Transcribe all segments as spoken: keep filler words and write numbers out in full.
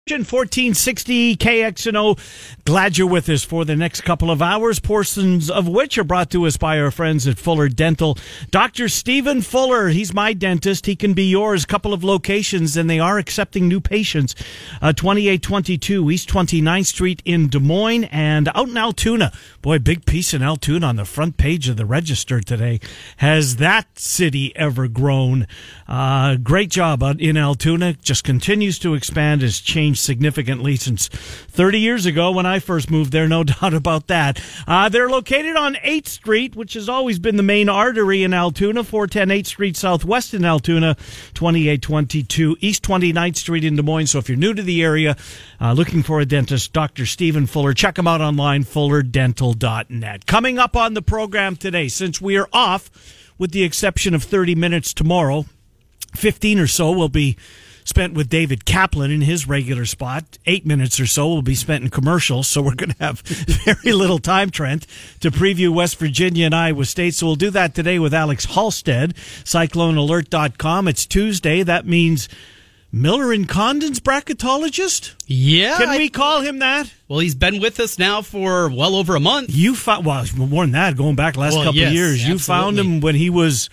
fourteen sixty K X N O. Glad you're with us for the next couple of hours, portions of which are brought to us by our friends at Fuller Dental. Doctor Stephen Fuller, he's my dentist. He can be yours. Couple of locations, and they are accepting new patients. Uh, twenty-eight twenty-two East twenty-ninth Street in Des Moines and out in Altoona. Boy, big piece in Altoona on the front page of the Register today. Has that city ever grown? Uh, great job out in Altoona. Just continues to expand, has changed significantly since thirty years ago when I first moved there, no doubt about that. Uh, they're located on eighth Street, which has always been the main artery in Altoona, four ten eighth Street Southwest in Altoona, twenty-eight twenty-two East twenty-ninth Street in Des Moines. So if you're new to the area, uh, looking for a dentist, Doctor Stephen Fuller, check him out online, fuller dental dot net. Coming up on the program today, since we are off, with the exception of thirty minutes tomorrow, fifteen or so will be spent with David Kaplan in his regular spot. Eight minutes or so will be spent in commercials, so we're going to have very little time, Trent, to preview West Virginia and Iowa State. So we'll do that today with Alex Halstead, cyclone alert dot com. It's Tuesday. That means Miller and Condon's bracketologist? Yeah. Can I, we call him that? Well, he's been with us now for well over a month. You found, well, more than that, going back last well, couple yes, of years. absolutely. You found him when he was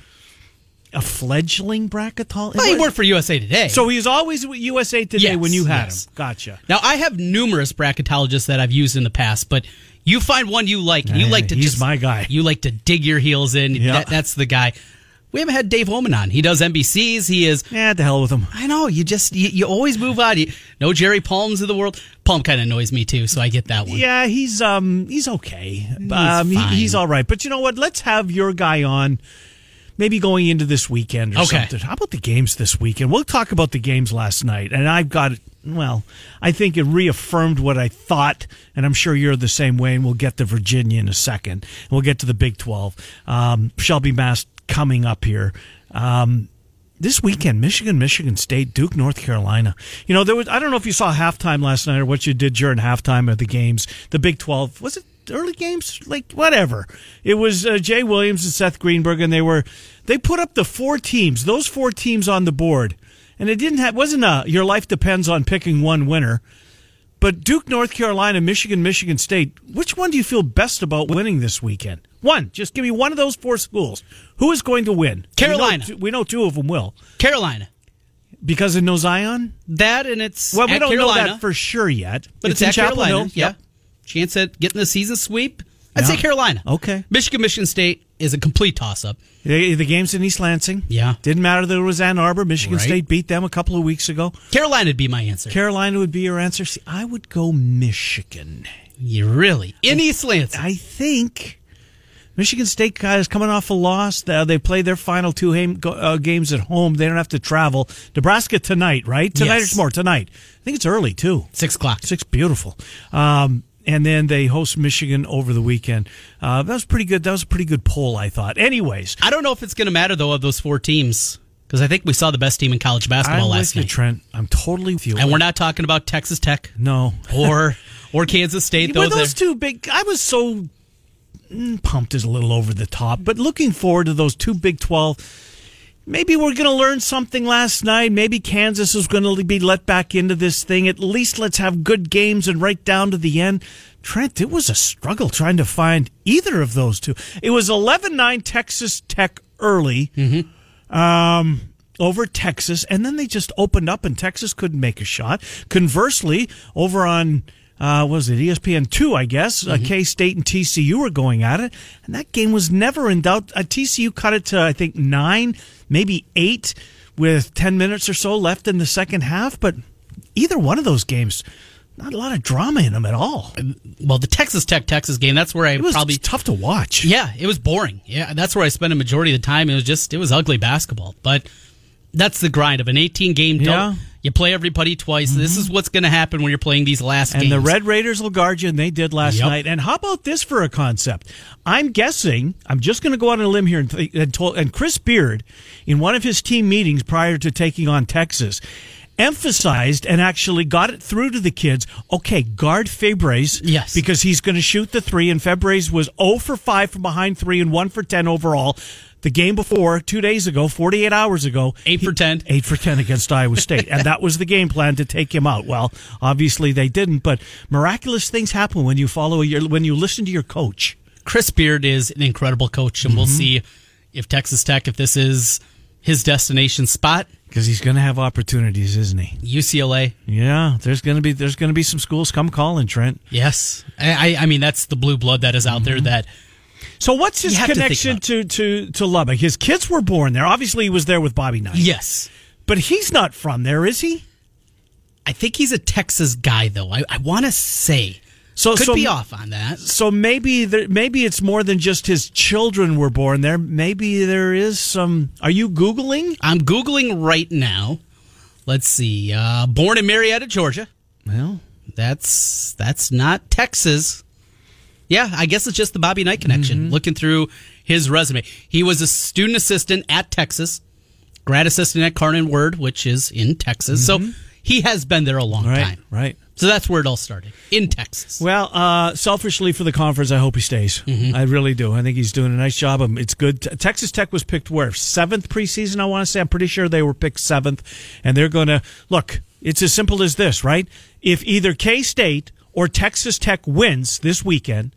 a fledgling bracketologist? Well, he worked for U S A Today. So he was always with U S A Today yes, when you had yes. him. Gotcha. Now, I have numerous bracketologists that I've used in the past, but you find one you like, and you Yeah, like to he's just, my guy. You like to dig your heels in. Yeah. That, that's the guy. We haven't had Dave Homan on. He does N B C's. He is. Yeah, the hell with him. I know. You just, you, you always move on. You, no Jerry Palms of the world. Palm kind of annoys me too, so I get that one. Yeah, he's um he's okay. He's um, he, fine. he's all right. But you know what? Let's have your guy on. Maybe going into this weekend or Okay. something. How about the games this weekend? We'll talk about the games last night. And I've got, well, I think it reaffirmed what I thought, and I'm sure you're the same way, and we'll get to Virginia in a second. We'll get to the Big twelve. Um, Shelby Mast coming up here. Um, this weekend, Michigan, Michigan State, Duke, North Carolina. You know, there was, I don't know if you saw halftime last night or what you did during halftime of the games. The Big twelve, was it early games? Like, whatever. It was uh, Jay Williams and Seth Greenberg, and they were, they put up the four teams, those four teams on the board. And it didn't have, wasn't a, your life depends on picking one winner. But Duke, North Carolina, Michigan, Michigan State, which one do you feel best about winning this weekend? One. Just give me one of those four schools. Who is going to win? Carolina. We know, we know two of them will. Carolina. Because of no Zion? That and it's Well, we at don't Carolina, know that for sure yet. but it's, in at Chapel Carolina. Hill. Yeah. Yep. Chance at getting the season sweep. I'd Yeah. say Carolina. Okay. Michigan, Michigan State is a complete toss-up. The, the game's in East Lansing. Yeah. Didn't matter that it was Ann Arbor. Michigan Right. State beat them a couple of weeks ago. Carolina would be my answer. Carolina would be your answer. See, I would go Michigan. You really? In East Lansing. I think Michigan State guys coming off a loss. Uh, they play their final two ham, uh, games at home. They don't have to travel. Nebraska tonight, right? Tonight Yes. or tomorrow? Tonight. I think it's early, too. Six o'clock. Six, beautiful. Um, and then they host Michigan over the weekend. Uh, that was pretty good. That was a pretty good poll, I thought. Anyways. I don't know if it's going to matter, though, of those four teams, because I think we saw the best team in college basketball I'm last with you, night. Trent. I'm totally with you. And we're not talking about Texas Tech No. or or Kansas State. Were Those those are, two big? I was so mm, pumped is a little over the top, but looking forward to those two Big twelve. Maybe we're going to learn something last night. Maybe Kansas is going to be let back into this thing. At least let's have good games and right down to the end. Trent, it was a struggle trying to find either of those two. It was eleven nine Texas Tech early Mm-hmm. um, over Texas, and then they just opened up and Texas couldn't make a shot. Conversely, over on... Uh, what was it E S P N two, I guess? Mm-hmm. Uh, K-State and T C U were going at it, and that game was never in doubt. Uh, T C U cut it to, I think, nine, maybe eight, with ten minutes or so left in the second half, but either one of those games, not a lot of drama in them at all. well, the Texas Tech Texas game, that's where I It was probably... tough to watch. Yeah, it was boring. Yeah, that's where I spent a majority of the time. It was just, it was ugly basketball. But that's the grind of an eighteen-game Yeah. You play everybody twice. Mm-hmm. This is what's going to happen when you're playing these last and games. And the Red Raiders will guard you, and they did last Yep. night. And how about this for a concept? I'm guessing, I'm just going to go out on a limb here, and, th- and, told, and Chris Beard, in one of his team meetings prior to taking on Texas, emphasized and actually got it through to the kids, okay, guard Fabres. Yes. Because he's going to shoot the three, and Fabres was zero for five from behind three and one for ten overall. The game before, two days ago, forty-eight hours ago. Eight for ten. Eight for ten against Iowa State. And that was the game plan to take him out. Well, obviously they didn't, but miraculous things happen when you follow your, when you listen to your coach. Chris Beard is an incredible coach, and mm-hmm. we'll see if Texas Tech, if this is his destination spot. Because he's going to have opportunities, isn't he? U C L A. Yeah, there's going to be there's going to be some schools come calling, Trent. Yes. I, I mean, that's the blue blood that is out mm-hmm. there that... So what's his connection to, to, to, to Lubbock? His kids were born there. Obviously, he was there with Bobby Knight. Yes. But he's not from there, is he? I think he's a Texas guy, though. I, I want to say. So Could so, be off on that. So maybe there, maybe it's more than just his children were born there. Maybe there is some... Are you Googling? I'm Googling right now. Let's see. Uh, born in Marietta, Georgia. Well, that's that's not Texas. Yeah, I guess it's just the Bobby Knight connection. Mm-hmm. Looking through his resume, he was a student assistant at Texas, grad assistant at Carnan Word, which is in Texas. Mm-hmm. So he has been there a long right, time. Right. So that's where it all started, in Texas. Well, uh, selfishly for the conference, I hope he stays. Mm-hmm. I really do. I think he's doing a nice job. It's good. Texas Tech was picked where? Seventh preseason, I want to say. I'm pretty sure they were picked seventh. And they're going to, look, it's as simple as this, right? If either K-State or Texas Tech wins this weekend,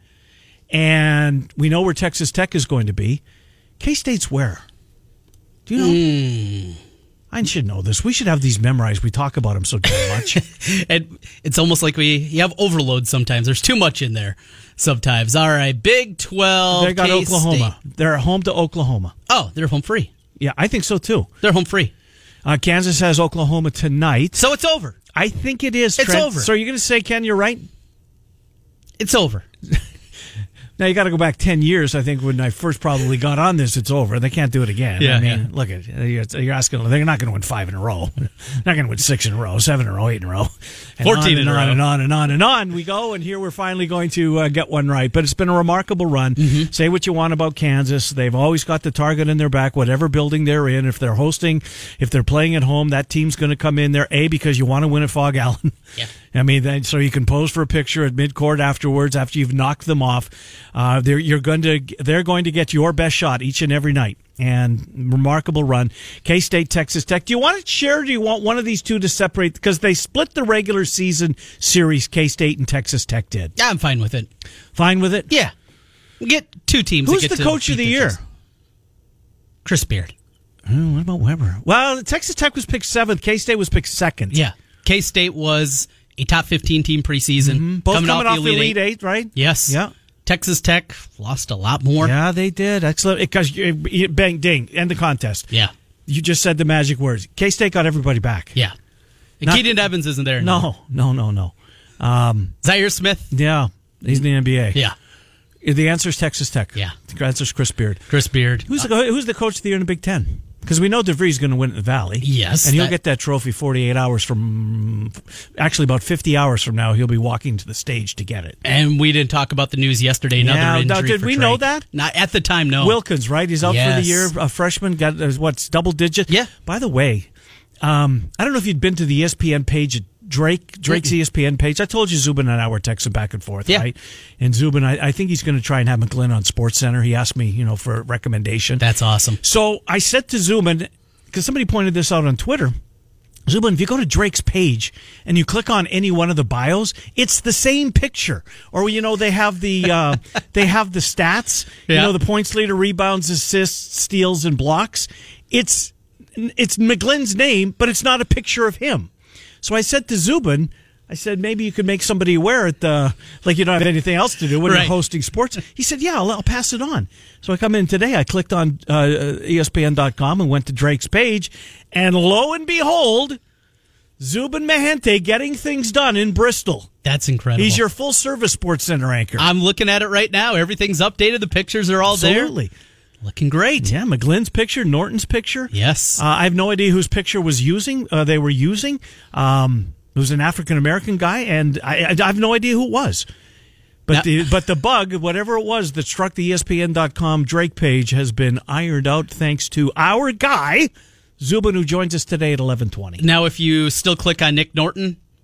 and we know where Texas Tech is going to be, K-State's where? Do you know? Mm. I should know this. We should have these memorized. We talk about them so damn much. And it's almost like we you have overload sometimes. There's too much in there sometimes. All right, Big twelve. They got K-State. Oklahoma. They're home to Oklahoma. Oh, they're home free. Yeah, I think so too. They're home free. Uh, Kansas has Oklahoma tonight. So it's over. I think it is, It's Trent. over. So you're going to say, Ken, you're right? It's over. Now, you got to go back ten years, I think, when I first probably got on this, it's over. They can't do it again. Yeah, I mean, yeah. look at you're, you're asking, they're not going to win five in a row. They're not going to win six in a row, seven in a row, eight in a row. And fourteen on in and a on row. and on and on and on we go, and here we're finally going to uh, get one right. But it's been a remarkable run. Mm-hmm. Say what you want about Kansas. They've always got the target in their back, whatever building they're in. If they're hosting, if they're playing at home, that team's going to come in there, A, because you want to win at Fog Allen. Yeah. I mean, then, so you can pose for a picture at midcourt afterwards after you've knocked them off. Uh, they're you're going to they're going to get your best shot each and every night. And remarkable run. K-State, Texas Tech. Do you want to share? Or do you want one of these two to separate? Because they split the regular season series. K-State and Texas Tech did. Yeah, I'm fine with it. Fine with it. Yeah, get two teams. Who's that get the to coach of the beat year? Texas. Chris Beard. Oh, what about Weber? Well, Texas Tech was picked seventh. K-State was picked second. Yeah, K-State was a top fifteen team preseason. Mm-hmm. Both coming, coming off, off the Elite, Elite Eight. Eight, right? Yes. Yeah. Texas Tech lost a lot more. Yeah, they did. Excellent. Because bang, ding, end the contest. Yeah. You just said the magic words. K-State got everybody back. Yeah. Not, Keaton Evans isn't there anymore. No, no, no, no. Um, Zaire Smith. Yeah, he's in the N B A. Yeah. The answer is Texas Tech. Yeah. The answer is Chris Beard. Chris Beard. Who's the Who's the coach of the year in the Big Ten? Because we know DeVries is going to win at the Valley. Yes. And he'll that, get that trophy forty-eight hours from, actually about fifty hours from now, he'll be walking to the stage to get it. And we didn't talk about the news yesterday. Another yeah, injury did for we Drake. know that? Not at the time, no. Wilkins, right? He's out yes. for the year. A freshman, got, uh, what's, double digit? Yeah. By the way, um, I don't know if you'd been to the E S P N page at Drake, Drake's mm-hmm. E S P N page. I told you Zubin and I were texting back and forth, yeah. right? And Zubin, I, I think he's going to try and have McGlynn on SportsCenter. He asked me, you know, for a recommendation. That's awesome. So I said to Zubin, because somebody pointed this out on Twitter, Zubin, if you go to Drake's page and you click on any one of the bios, it's the same picture. Or, you know, they have the uh, they have the stats, yeah. you know, the points leader, rebounds, assists, steals, and blocks. It's it's McGlynn's name, but it's not a picture of him. So I said to Zubin, I said, maybe you could make somebody aware at the, like you don't have anything else to do when right. you're hosting sports. He said, yeah, I'll, I'll pass it on. So I come in today, I clicked on uh, E S P N dot com and went to Drake's page, and lo and behold, Zubin Mehenti getting things done in Bristol. That's incredible. He's your full-service Sports Center anchor. I'm looking at it right now. Everything's updated. The pictures are all Absolutely. there. Absolutely. Looking great. Yeah, McGlynn's picture, Norton's picture. Yes. Uh, I have no idea whose picture was using. Uh, they were using. Um, it was an African American guy, and I, I have no idea who it was. But now, the but the bug, whatever it was that struck the E S P N dot com Drake page, has been ironed out thanks to our guy Zubin, who joins us today at eleven twenty. Now, if you still click on Nick Norton,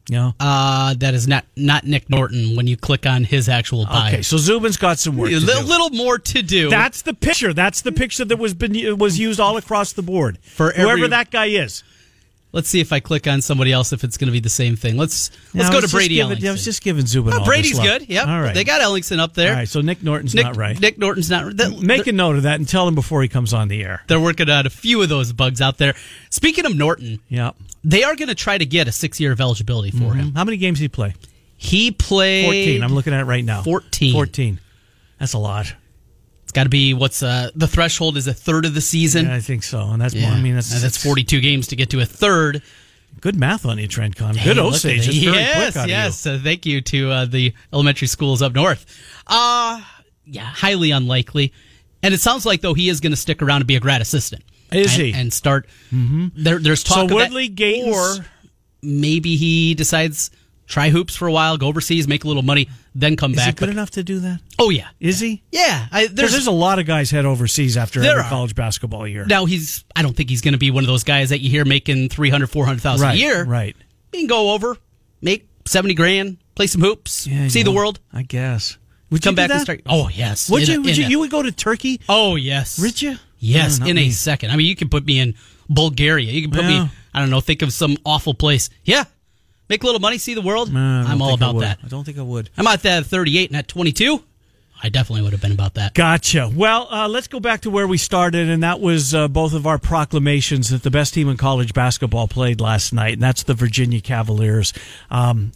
Yeah. Uh, that is not, not Nick Norton when you click on his actual bio. Okay, so Zubin's got some work A to little, do. little more to do. That's the picture. That's the picture that was been was used all across the board. For every- whoever that guy is. Let's see if I click on somebody else if it's going to be the same thing. Let's let's No, go I to was Brady just giving, Ellingson. I was just giving Zubin Oh, all Brady's this love. good. Yep. All right. They got Ellingson up there. All right, so Nick Norton's Nick, not right. Nick Norton's not right. Make a note of that and tell him before he comes on the air. They're working on a few of those bugs out there. Speaking of Norton, Yeah. they are going to try to get a six-year of eligibility for him. How many games did he play? He played fourteen. I'm looking at it right now. fourteen. fourteen. That's a lot. It's got to be what's uh, the threshold is a third of the season. Yeah, I think so. And that's Yeah. more, I mean, that's, And that's forty-two games to get to a third. good math on you, Trent Con. Good Hey, look Osage. at It's that. very Yes, quick out yes. of you. Uh, thank you to uh, the elementary schools up north. Uh, yeah, highly unlikely. And it sounds like, though, he is going to stick around and be a grad assistant. Is and, he? And start. Mm-hmm. There, there's talk So of Woodley that, Gators- or maybe he decides try hoops for a while, go overseas, make a little money, then come Is back. he good But- enough to do that? oh, yeah. Is he? Yeah. I, There's, there's, there's a lot of guys head overseas after There every are. college basketball year. now, he's. I don't think he's going to be one of those guys that you hear making three hundred thousand, four hundred thousand right, a year. Right. He can go over, make seventy grand, play some hoops, Yeah, see you the know, world, I guess. Would come you do back and that? start. Oh, yes. Would In you? a- Would in you? a- You would go to Turkey? Oh, yes. Would you? Yes, No, not in me. a second. I mean, you can put me in Bulgaria. You can put Yeah. me, I don't know, think of some awful place. Yeah. Make a little money, see the world. No, I don't I'm all think I about would. that. I don't think I would. I'm at that thirty-eight and at twenty-two. I definitely would have been about that. Gotcha. Well, uh, let's go back to where we started, and that was uh, both of our proclamations that the best team in college basketball played last night, and that's the Virginia Cavaliers. Um,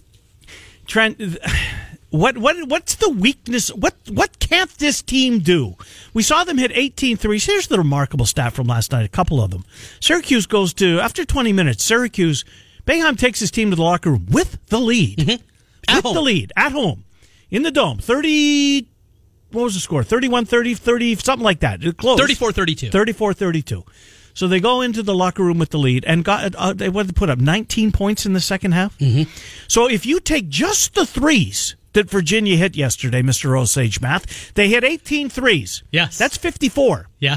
Trent, what what what's the weakness? What what can't this team do? We saw them hit eighteen threes. Here's the remarkable stat from last night. A couple of them. Syracuse goes to after twenty minutes. Syracuse, Boeheim takes his team to the locker room with the lead, Mm-hmm. At with home. the lead at home in the dome. Thirty. What was the score? thirty-one thirty, thirty, something like that. Close. thirty-four thirty-two. thirty-four thirty-two. So they go into the locker room with the lead and got uh, they what did they put up nineteen points in the second half. Mm-hmm. So if you take just the threes that Virginia hit yesterday, Mister Osage math, they hit eighteen threes. Yes. That's fifty-four. Yeah.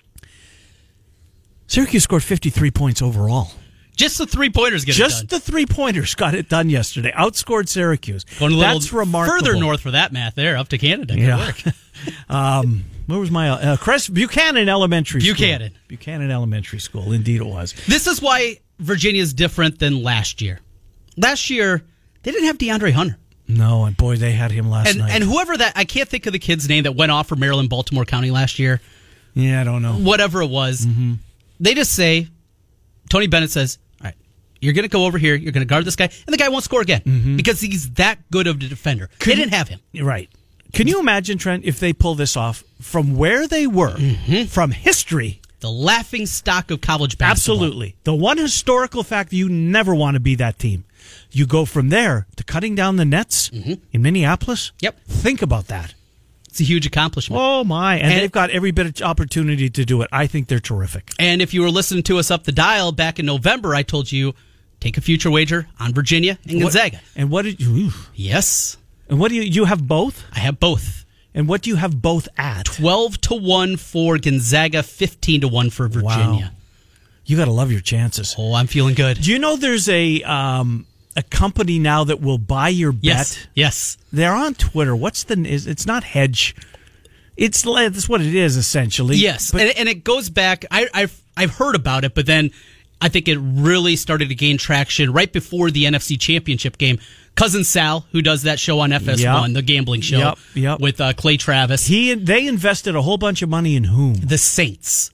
Syracuse scored fifty-three points overall. Just the three-pointers get Just it done. the three-pointers got it done yesterday. Outscored Syracuse. Going a little That's remarkable. further north for that math there, up to Canada. Good Yeah. work. um, where was my uh, Crest Buchanan Elementary School? Buchanan. Buchanan Elementary School. Indeed, it was. This is why Virginia is different than last year. Last year, they didn't have DeAndre Hunter. No, and boy, they had him last And, night. and whoever that, I can't think of the kid's name that went off for Maryland, Baltimore County last year. yeah, I don't know. Whatever it was. Mm-hmm. They just say, Tony Bennett says, all right, you're going to go over here, you're going to guard this guy, and the guy won't score again Mm-hmm. because he's that good of a defender. they didn't have him. You're right. Can you imagine, Trent, if they pull this off from where they were, from history? The laughing stock of college basketball. Absolutely. The one historical fact you never want to be that team. You go from there to cutting down the nets in Minneapolis. Yep. Think about that. It's a huge accomplishment. Oh, my. And, And- they've got every bit of opportunity to do it. I think they're terrific. And if you were listening to us up the dial back in November, I told you take a future wager on Virginia and Gonzaga. What, and what did you... Yes, And what do you... You have both? I have both. And what do you have both at? twelve to one for Gonzaga, fifteen to one for Virginia. Wow. You got to love your chances. Oh, I'm feeling good. Do you know there's a um, a company now that will buy your bet? Yes, yes. They're on Twitter. What's the? Is it's not Hedge. It's that's what it is essentially. Yes, But and, and it goes back. I, I've I've heard about it, but then I think it really started to gain traction right before the N F C Championship game. Cousin Sal, who does that show on F S one, Yep. the gambling show, Yep, yep. with uh, Clay Travis, he they invested a whole bunch of money in whom? the Saints.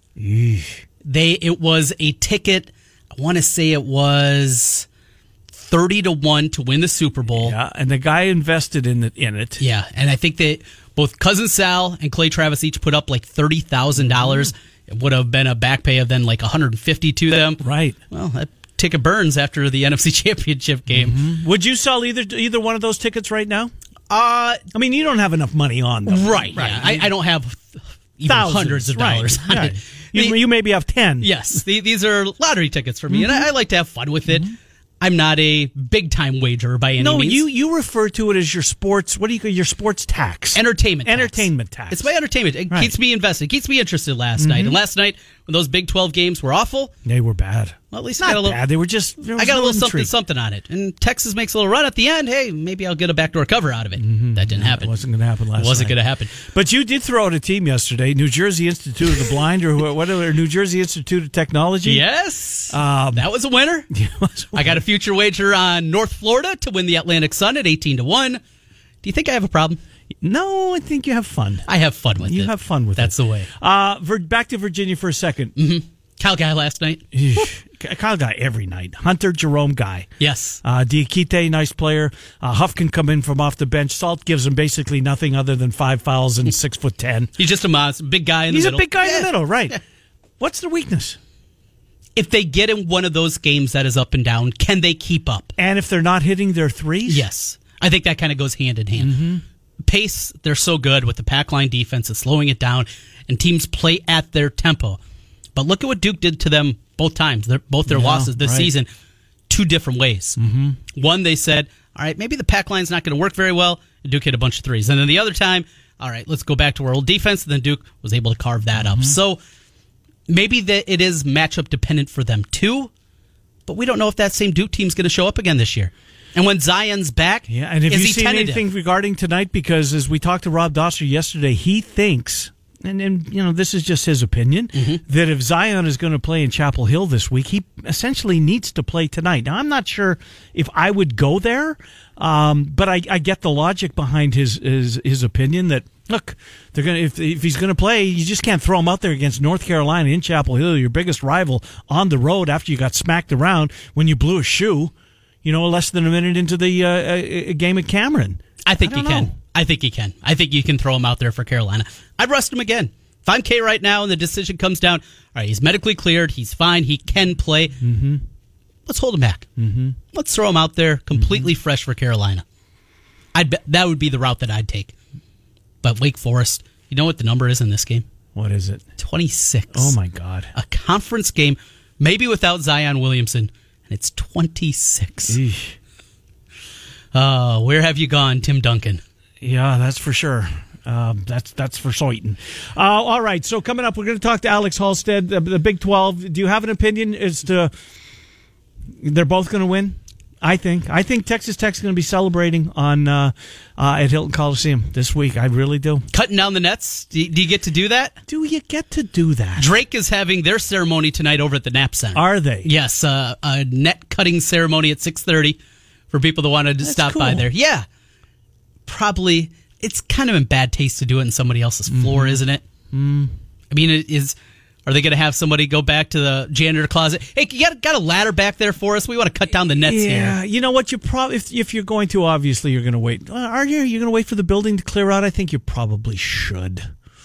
They it was a ticket. I want to say it was thirty to one to win the Super Bowl. Yeah, and the guy invested in it. In it. Yeah, and I think that both Cousin Sal and Clay Travis each put up like thirty thousand dollars. It would have been a back pay of then like one hundred fifty to them. Right. Well, that ticket burns after the N F C Championship game. Would you sell either either one of those tickets right now? Uh, I mean, you don't have enough money on them. right. Yeah. I, I don't have even Thousands, hundreds of right, dollars on right. it. You, The- you maybe have ten. yes, the, these are lottery tickets for me, and I, I like to have fun with it. I'm not a big time wagerer by any no, means. you you refer to it as your sports. What do you call your sports tax? Entertainment tax. Entertainment tax. It's my entertainment. It Right. keeps me invested. It keeps me interested last Mm-hmm. night. And last night, when those Big twelve games were awful, They were bad. well, at least I Not got a little. bad. They were just. there was I got a no little something, intrigue. something on it. And Texas makes a little run at the end. Hey, maybe I'll get a backdoor cover out of it. That didn't happen. It wasn't going to happen last It wasn't night. going to happen. But you did throw out a team yesterday, New Jersey Institute of the Blind, or whatever, New Jersey Institute of Technology. Yes. Um, that was a winner. I got a future wager on North Florida to win the Atlantic Sun at eighteen to one. Do you think I have a problem? No, I think you have fun. I have fun with You it. have fun with That's it. the way. Uh, Vir- back to Virginia for a second. Mm-hmm. Cal Guy last night. Kyle Guy every night. Hunter Jerome Guy. Yes. Uh, Diakite, nice player. Uh, Huff can come in from off the bench. Salt gives him basically nothing other than five fouls and six foot ten. He's just a monster, big guy in He's the a middle. big guy in Yeah. the middle, right? What's the weakness? If they get in one of those games that is up and down, can they keep up? And if they're not hitting their threes? Yes. I think that kind of goes hand in hand. Mm-hmm. Pace, they're so good with the pack line defense, it's slowing it down, and teams play at their tempo. But look at what Duke did to them both times, their, both their Yeah, losses this right. season, two different ways. Mm-hmm. One, they said, all right, maybe the pack line's not going to work very well, and Duke hit a bunch of threes. And then the other time, all right, let's go back to our old defense, and then Duke was able to carve that Mm-hmm. up. So maybe that it is matchup dependent for them too, but we don't know if that same Duke team's going to show up again this year. And when Zion's back, Yeah, and have is you he seen tentative? anything regarding tonight? Because as we talked to Rob Doster yesterday, he thinks, and, and you know, this is just his opinion, Mm-hmm. that if Zion is going to play in Chapel Hill this week, he essentially needs to play tonight. Now, I'm not sure if I would go there, um, but I, I get the logic behind his his, his opinion that, look, they're gonna if if he's going to play, you just can't throw him out there against North Carolina in Chapel Hill, your biggest rival, on the road after you got smacked around when you blew a shoe. You know, less than a minute into the uh, uh, game at Cameron. I think I you don't can. know. I think you can. I think you can throw him out there for Carolina. I'd rest him again. If I'm K right now and the decision comes down, all right, he's medically cleared, he's fine, he can play. Mm-hmm. Let's hold him back. Mm-hmm. Let's throw him out there completely mm-hmm. fresh for Carolina. I'd bet that would be the route that I'd take. But Wake Forest, you know what the number is in this game? What is it? twenty-six. Oh, my God. A conference game, maybe without Zion Williamson, and it's twenty-six. Eesh. Uh, where have you gone, Tim Duncan? Yeah, that's for sure. Um, that's that's for certain. Uh, all right, so coming up, we're going to talk to Alex Halstead, the, the Big twelve. Do you have an opinion as to they're both going to win? I think. I think Texas Tech's going to be celebrating on uh, uh, at Hilton Coliseum this week. I really do. Cutting down the nets? Do you, do you get to do that? Do you get to do that? Drake is having their ceremony tonight over at the Knapp Center. Are they? Yes, uh, a net cutting ceremony at six thirty for people that wanted to That's stop cool. by there. Yeah. Probably, it's kind of in bad taste to do it in somebody else's floor, Mm-hmm. isn't it? Mm. I mean, it is... Are they going to have somebody go back to the janitor closet? Hey, you got, got a ladder back there for us? We want to cut down the nets Yeah, here. you know what? You probably if if you're going to, obviously you're going to wait. Uh, are you? You're going to wait for the building to clear out? I think you probably should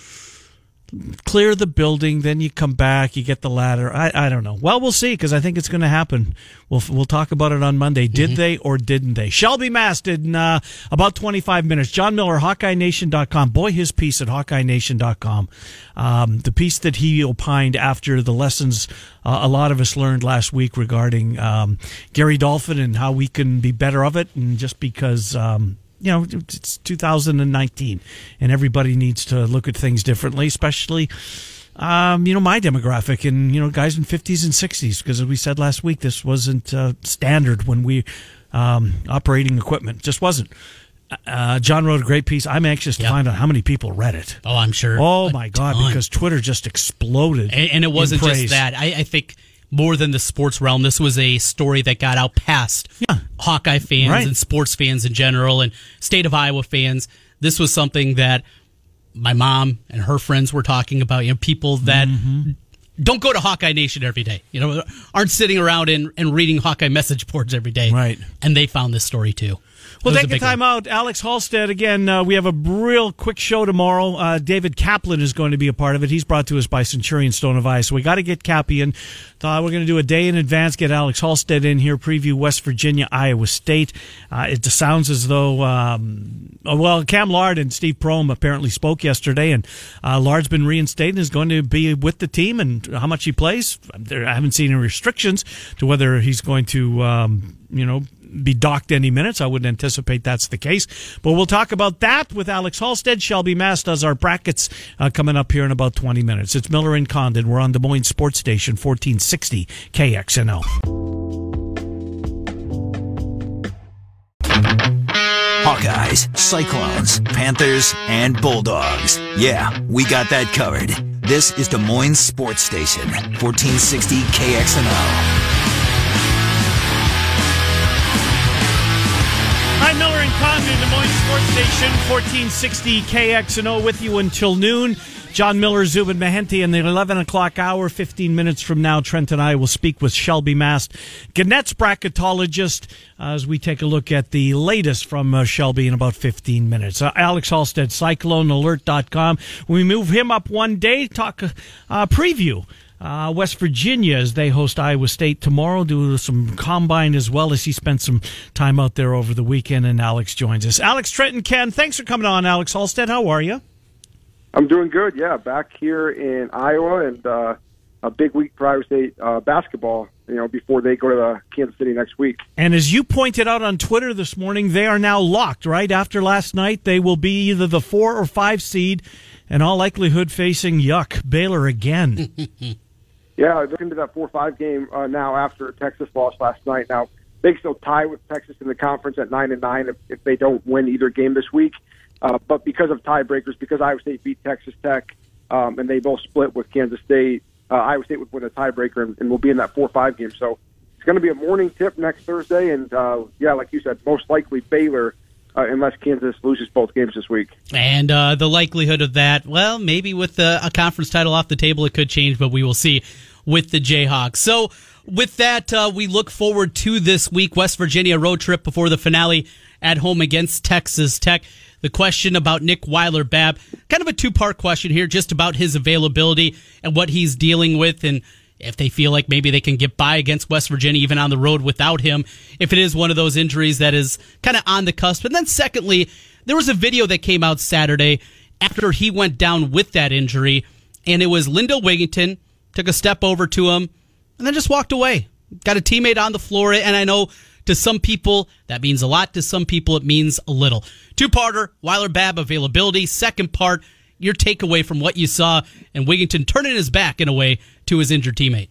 clear the building, then you come back, you get the ladder. I, I don't know. Well, we'll see, because I think it's going to happen. We'll we'll talk about it on Monday. Did mm-hmm. they or didn't they? Shelby Mast in uh, about twenty-five minutes. John Miller, Hawkeye Nation dot com. Boy, his piece at Hawkeye Nation dot com. Um, the piece that he opined after the lessons uh, a lot of us learned last week regarding um, Gary Dolphin and how we can be better of it, and just because... Um, You know, it's two thousand nineteen, and everybody needs to look at things differently, especially, um, you know, my demographic and, you know, guys in fifties and sixties, because as we said last week, this wasn't uh, standard when we um, operating equipment. Just wasn't. Uh, John wrote a great piece. I'm anxious to yep. find out how many people read it. Oh, I'm sure. Oh, a my God, ton. because Twitter just exploded. And, and it wasn't in just praise. that. I, I think more than the sports realm, this was a story that got out past yeah. Hawkeye fans right. and sports fans in general and state of Iowa fans. This was something that my mom and her friends were talking about. You know, people that mm-hmm. don't go to Hawkeye Nation every day. You know, aren't sitting around and, and reading Hawkeye message boards every day. Right. And they found this story too. We'll take a time one. out. Alex Halstead, again, uh, we have a real quick show tomorrow. Uh, David Kaplan is going to be a part of it. He's brought to us by Centurion Stone of Ice. So we got to get Cappy in. Uh, we're going to do a day in advance, get Alex Halstead in here, preview West Virginia, Iowa State. Uh, it sounds as though, um, well, Cam Lard and Steve Prohm apparently spoke yesterday, and uh, Lard's been reinstated and is going to be with the team, and how much he plays, there, I haven't seen any restrictions to whether he's going to, um, you know, be docked any minutes. I wouldn't anticipate that's the case. But we'll talk about that with Alex Halstead. Shelby Mast does our brackets uh, coming up here in about twenty minutes. It's Miller and Condon. We're on Des Moines Sports Station, fourteen sixty K X N O. Hawkeyes, Cyclones, Panthers, and Bulldogs. Yeah, we got that covered. This is Des Moines Sports Station, fourteen sixty K X N O. I'm Miller and Condon, Des Moines Sports Station, fourteen sixty K X N O with you until noon. John Miller, Zubin Mehenti in the eleven o'clock hour. fifteen minutes from now, Trent and I will speak with Shelby Mast, Gannett's bracketologist, uh, as we take a look at the latest from uh, Shelby in about fifteen minutes. Uh, Alex Halstead, Cyclone Alert dot com. We move him up one day, talk uh, preview. Uh, West Virginia, as they host Iowa State tomorrow, do some combine as well, as he spent some time out there over the weekend, and Alex joins us. Alex, Trent, and Ken, thanks for coming on, Alex Halstead. How are you? I'm doing good, yeah. Back here in Iowa, and uh, a big week for Iowa State uh, basketball, you know, before they go to the Kansas City next week. And as you pointed out on Twitter this morning, they are now locked, right? After last night, they will be either the four or five seed, in all likelihood facing, yuck, Baylor again. Yeah, they're into that four five game uh, now after Texas lost last night. Now, they still tie with Texas in the conference at nine and nine if, if they don't win either game this week. Uh, but because of tiebreakers, because Iowa State beat Texas Tech, um, and they both split with Kansas State, uh, Iowa State would win a tiebreaker and, and will be in that four five game. So it's going to be a morning tip next Thursday, and, uh, yeah, like you said, most likely Baylor, uh, unless Kansas loses both games this week. And uh, the likelihood of that, well, maybe with the, a conference title off the table, it could change, but we will see with the Jayhawks. So with that, uh, we look forward to this week, West Virginia road trip before the finale at home against Texas Tech. The question about Nick Weiler-Babb, kind of a two-part question here, just about his availability and what he's dealing with, and if they feel like maybe they can get by against West Virginia even on the road without him, if it is one of those injuries that is kind of on the cusp. And then secondly, there was a video that came out Saturday after he went down with that injury, and it was Lindell Wigginton took a step over to him and then just walked away. Got a teammate on the floor, and I know to some people that means a lot. To some people it means a little. Two-parter, Weiler-Babb availability. Second part, your takeaway from what you saw and Wigginton turning his back in a way to his injured teammate.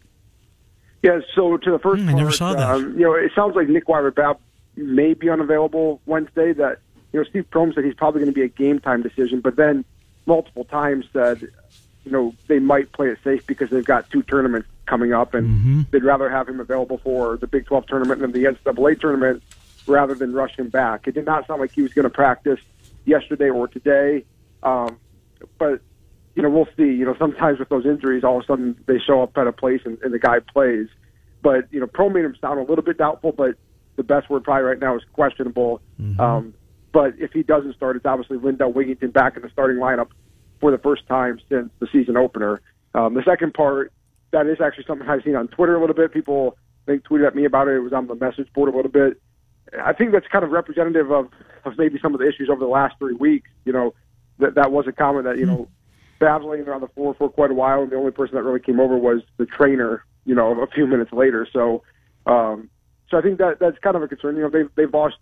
Yeah, so to the first mm, part, I never saw that. Um, you know, it sounds like Nick Weiler-Babb may be unavailable Wednesday. That, you know, Steve Prohm said he's probably going to be a game-time decision, but then multiple times said, you know, they might play it safe because they've got two tournaments coming up, and mm-hmm. they'd rather have him available for the Big twelve tournament and the N C double A tournament rather than rush him back. It did not sound like he was going to practice yesterday or today, um, but, you know, we'll see. You know, sometimes with those injuries, all of a sudden they show up at a place and, and the guy plays. But, you know, Pro made him sound a little bit doubtful, but the best word probably right now is questionable. Mm-hmm. Um, but if he doesn't start, it's obviously Lindell Wigginton back in the starting lineup for the first time since the season opener. Um, the second part, that is actually something I've seen on Twitter a little bit. People, I think, tweeted at me about it. It was on the message board a little bit. I think that's kind of representative of, of maybe some of the issues over the last three weeks. You know, that that was a comment that, you know, Babb's laying there on the floor for quite a while, and the only person that really came over was the trainer, you know, a few minutes later. So um, so I think that that's kind of a concern. You know, they've, they've lost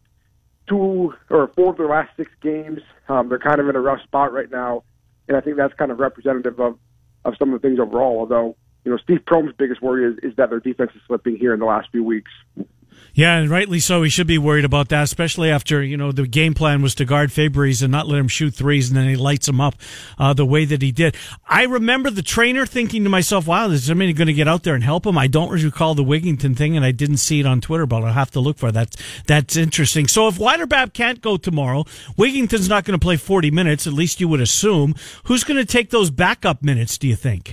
two or four of their last six games. Um, they're kind of in a rough spot right now, and I think that's kind of representative of, of some of the things overall, although, you know, Steve Prohm's biggest worry is, is that their defense is slipping here in the last few weeks. Yeah, and rightly so. He should be worried about that, especially after, you know, the game plan was to guard Fabries and not let him shoot threes, and then he lights him up uh, the way that he did. I remember the trainer thinking to myself, wow, is somebody going to get out there and help him? I don't recall the Wigginton thing, and I didn't see it on Twitter, but I'll have to look for that. That's interesting. So if Weiler-Babb can't go tomorrow, Wigginton's not going to play forty minutes, at least you would assume. Who's going to take those backup minutes, do you think?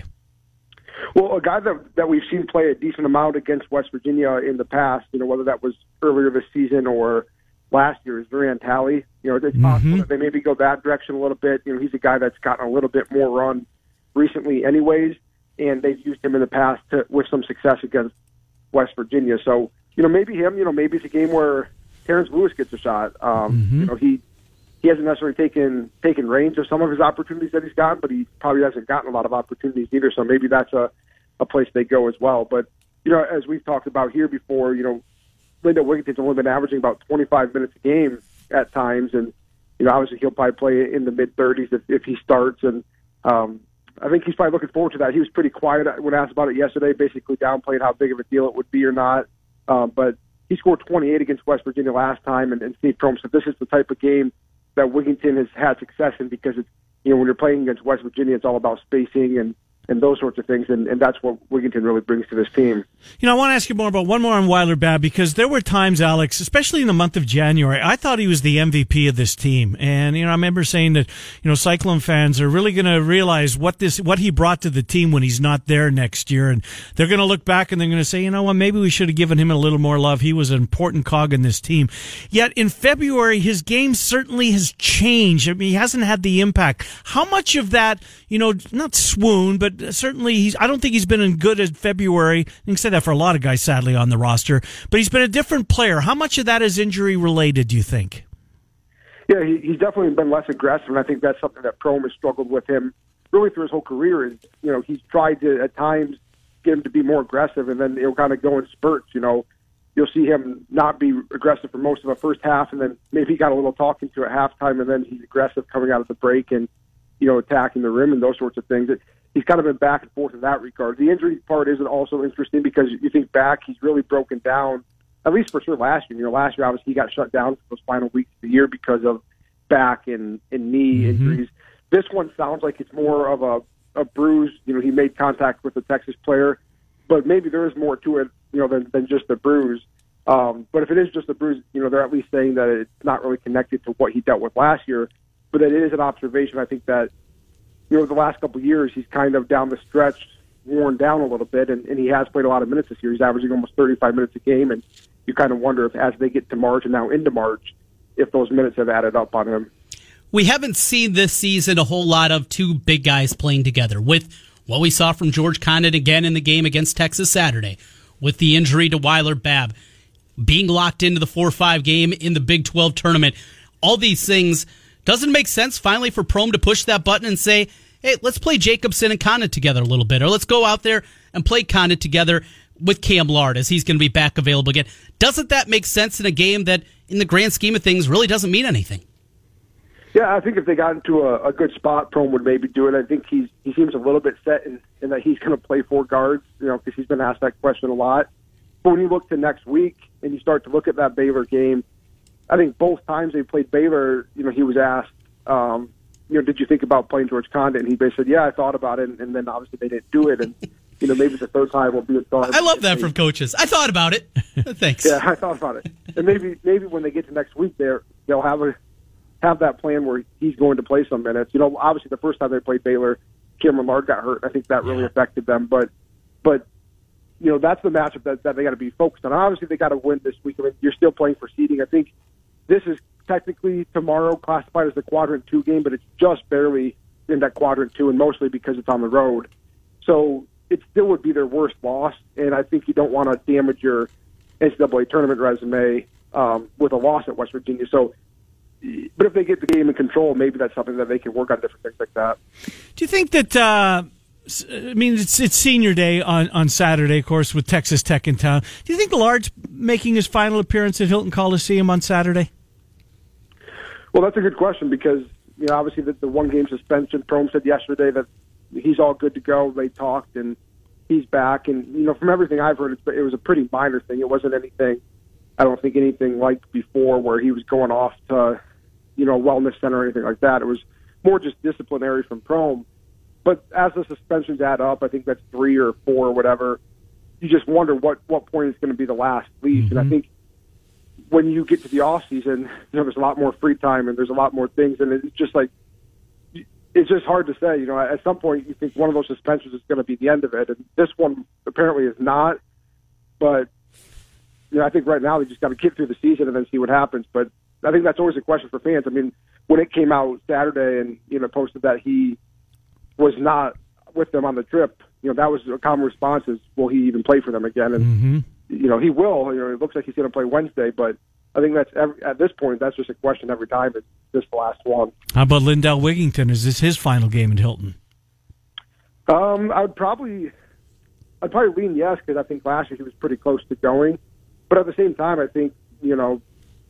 Well, a guy that that we've seen play a decent amount against West Virginia in the past, you know, whether that was earlier this season or last year is Duran Talley. You know, it's Mm-hmm. possible that they maybe go that direction a little bit. You know, he's a guy that's gotten a little bit more run recently anyways, and they've used him in the past to, with some success against West Virginia. So, you know, maybe him, you know, maybe it's a game where Terrence Lewis gets a shot. Um, Mm-hmm. You know, he he hasn't necessarily taken taken range of some of his opportunities that he's gotten, but he probably hasn't gotten a lot of opportunities either. So maybe that's a, a place they go as well. But, you know, as we've talked about here before, you know, Lindell Wigginton's only been averaging about twenty-five minutes a game at times, and you know, obviously he'll probably play in the mid thirties if, if he starts. And um, I think he's probably looking forward to that. He was pretty quiet when asked about it yesterday, basically downplaying how big of a deal it would be or not. Um, but he scored twenty-eight against West Virginia last time, and, and Steve Prohm said this is the type of game that Wigginton has had success in because it's, you know, when you're playing against West Virginia, it's all about spacing and and those sorts of things, and, and that's what Wigginton really brings to this team. You know, I want to ask you more about one more on Weiler Babb, because there were times, Alex, especially in the month of January, I thought he was the M V P of this team. And, you know, I remember saying that, you know, Cyclone fans are really going to realize what this, what he brought to the team when he's not there next year. And they're going to look back and they're going to say, you know what, maybe we should have given him a little more love. He was an important cog in this team. Yet in February, his game certainly has changed. I mean, he hasn't had the impact. How much of that, you know, not swoon, but certainly he's, I don't think he's been as good as February. You can say that for a lot of guys, sadly, on the roster, but he's been a different player. How much of that is injury related, do you think? Yeah, he, he's definitely been less aggressive, and I think that's something that Prohm has struggled with him really through his whole career. Is, you know, he's tried to at times get him to be more aggressive, and then he'll kind of go in spurts. You know, you'll see him not be aggressive for most of the first half, and then maybe he got a little talking to at halftime, and then he's aggressive coming out of the break and, you know, attacking the rim and those sorts of things. It, he's kind of been back and forth in that regard. The injury part isn't also interesting because you think back, he's really broken down, at least for sure last year. You know, last year, obviously, he got shut down for those final weeks of the year because of back and, and knee mm-hmm. injuries. This one sounds like it's more of a, a bruise. You know, he made contact with a Texas player, but maybe there is more to it, you know, than, than just a bruise. Um, but if it is just a bruise, you know, they're at least saying that it's not really connected to what he dealt with last year. But it is an observation. I think that, you know, the last couple of years, he's kind of down the stretch, worn down a little bit, and, and he has played a lot of minutes this year. He's averaging almost thirty-five minutes a game, and you kind of wonder if, as they get to March and now into March, if those minutes have added up on him. We haven't seen this season a whole lot of two big guys playing together, with what we saw from George Condon again in the game against Texas Saturday, with the injury to Weiler Babb, being locked into the four five game in the Big twelve tournament. All these things. Doesn't it make sense finally for Prohm to push that button and say, hey, let's play Jacobson and Condon together a little bit, or let's go out there and play Condon together with Cam Lard as he's going to be back available again. Doesn't that make sense in a game that, in the grand scheme of things, really doesn't mean anything? Yeah, I think if they got into a, a good spot, Prohm would maybe do it. I think he's he seems a little bit set in, in that he's going to play four guards, you know, because he's been asked that question a lot. But when you look to next week and you start to look at that Baylor game, I think both times they played Baylor, you know, he was asked, um, you know, did you think about playing George Condon? And he basically said, yeah, I thought about it, and, and then obviously they didn't do it. And, you know, maybe the third time will be a thought. I love that from coaches. I thought about it. Thanks. Yeah, I thought about it. And maybe maybe when they get to next week, there they'll have a have that plan where he's going to play some minutes. You know, obviously the first time they played Baylor, Cameron Lard got hurt. I think that really yeah. affected them. But, but you know, that's the matchup that, that they got to be focused on. Obviously, they got to win this week. I mean, you're still playing for seeding. I think this is technically tomorrow classified as the quadrant two game, but it's just barely in that quadrant two, and mostly because it's on the road. So it still would be their worst loss, and I think you don't want to damage your N C double A tournament resume um, with a loss at West Virginia. So, but if they get the game in control, maybe that's something that they can work on, different things like that. Do you think that? Uh, I mean, it's it's senior day on, on Saturday, of course, with Texas Tech in town. Do you think Lard's making his final appearance at Hilton Coliseum on Saturday? Well, that's a good question because, you know, obviously the, the one-game suspension, Prohm said yesterday that he's all good to go. They talked, and he's back. And, you know, from everything I've heard, it was a pretty minor thing. It wasn't anything, I don't think anything like before where he was going off to, you know, a wellness center or anything like that. It was more just disciplinary from Prohm. But as the suspensions add up, I think that's three or four or whatever, you just wonder what, what point is going to be the last leash. Mm-hmm. And I think when you get to the off season, you know, there's a lot more free time and there's a lot more things, and it's just like it's just hard to say. You know, at some point you think one of those suspensions is going to be the end of it, and this one apparently is not. But you know, I think right now they just got to get through the season and then see what happens. But I think that's always a question for fans. I mean, when it came out Saturday and, you know, posted that he was not with them on the trip, you know, that was a common response is, will he even play for them again? And, Mm-hmm. you know, he will. You know, it looks like he's going to play Wednesday, but I think that's every, at this point, that's just a question every time. It's just the last one. How about Lindell Wigington? Is this his final game in Hilton? Um, I would probably, I'd probably lean yes, because I think last year he was pretty close to going. But at the same time, I think, you know,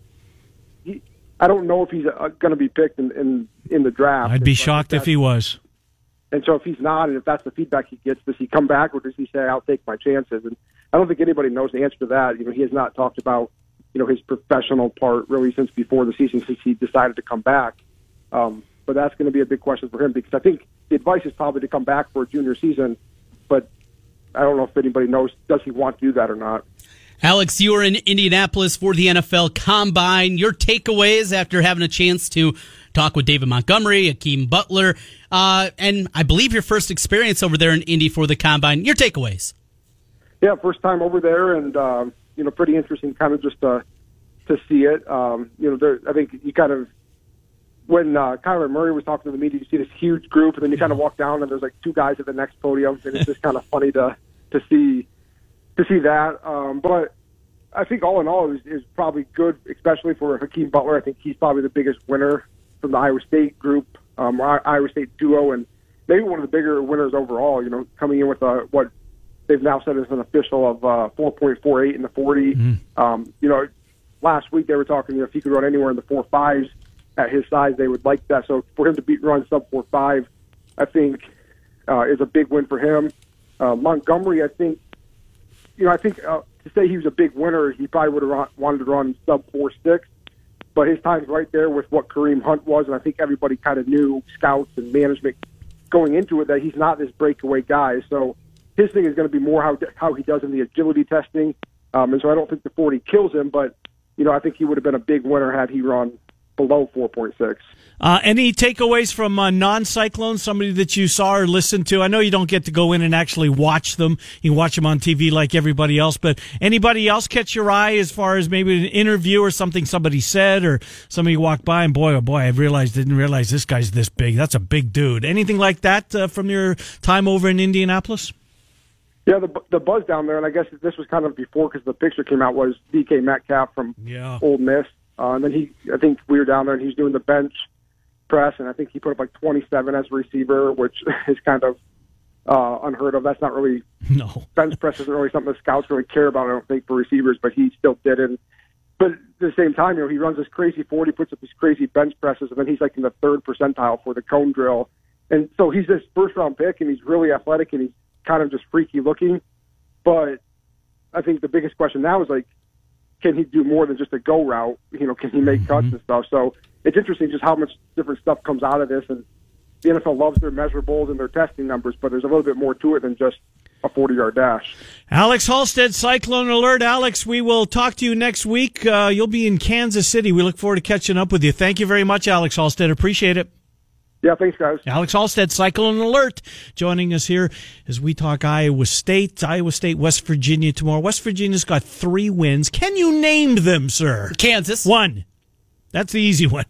he, I don't know if he's uh, going to be picked in, in, in the draft. I'd be shocked if he was. And so if he's not, and if that's the feedback he gets, does he come back or does he say, I'll take my chances? And I don't think anybody knows the answer to that. You know, he has not talked about, you know, his professional part really since before the season, since he decided to come back. Um, but that's going to be a big question for him, because I think the advice is probably to come back for a junior season, but I don't know if anybody knows, does he want to do that or not? Alex, you were in Indianapolis for the N F L Combine. Your takeaways after having a chance to talk with David Montgomery, Hakeem Butler, uh, and I believe your first experience over there in Indy for the Combine. Your takeaways? Yeah, first time over there, and um, you know, pretty interesting, kind of just to to see it. Um, you know, there, I think you kind of when uh, Kyler Murray was talking to the media, you see this huge group, and then you kind of walk down, and there's like two guys at the next podium, and it's just kind of funny to to see to see that. Um, but I think all in all, is is probably good, especially for Hakeem Butler. I think he's probably the biggest winner from the Iowa State group, um, Iowa State duo, and maybe one of the bigger winners overall. You know, coming in with a what they've now said is an official of uh, four point four eight in the forty. Mm-hmm. Um, you know, last week they were talking, you know, if he could run anywhere in the four fives at his size, they would like that. So for him to beat run sub four five, I think uh, is a big win for him. Uh, Montgomery, I think, you know, I think uh, to say he was a big winner, he probably would have run, wanted to run sub four six. But his time's right there with what Kareem Hunt was, and I think everybody kind of knew, scouts and management going into it, that he's not this breakaway guy. So his thing is going to be more how how he does in the agility testing. Um, and so I don't think the forty kills him, but, you know, I think he would have been a big winner had he run below four point six. Uh, any takeaways from uh, non-Cyclones, somebody that you saw or listened to? I know you don't get to go in and actually watch them. You watch them on T V like everybody else, but anybody else catch your eye as far as maybe an interview or something somebody said or somebody walked by and boy, oh boy, I realized, didn't realize this guy's this big. That's a big dude. Anything like that uh, from your time over in Indianapolis? Yeah, the the buzz down there, and I guess this was kind of before because the picture came out, was D K Metcalf from yeah. Ole Miss. Uh, and then he, I think we were down there and he's doing the bench press, and I think he put up like twenty-seven as a receiver, which is kind of uh, unheard of. That's not really, no. bench press isn't really something the scouts really care about, I don't think, for receivers, but he still did it. But at the same time, you know, he runs this crazy forty, puts up these crazy bench presses, and then he's like in the third percentile for the cone drill. And so he's this first round pick, and he's really athletic, and he's kind of just freaky looking. But I think the biggest question now is like, can he do more than just a go route? You know, can he make cuts mm-hmm. and stuff? So it's interesting just how much different stuff comes out of this. And the N F L loves their measurables and their testing numbers, but there's a little bit more to it than just a forty-yard dash. Alex Halstead, Cyclone Alert. Alex, we will talk to you next week. Uh, you'll be in Kansas City. We look forward to catching up with you. Thank you very much, Alex Halstead. Appreciate it. Yeah, thanks, guys. Alex Halstead, Cyclone Alert, joining us here as we talk Iowa State, Iowa State, West Virginia tomorrow. West Virginia's got three wins. Can you name them, sir? Kansas. One. That's the easy one.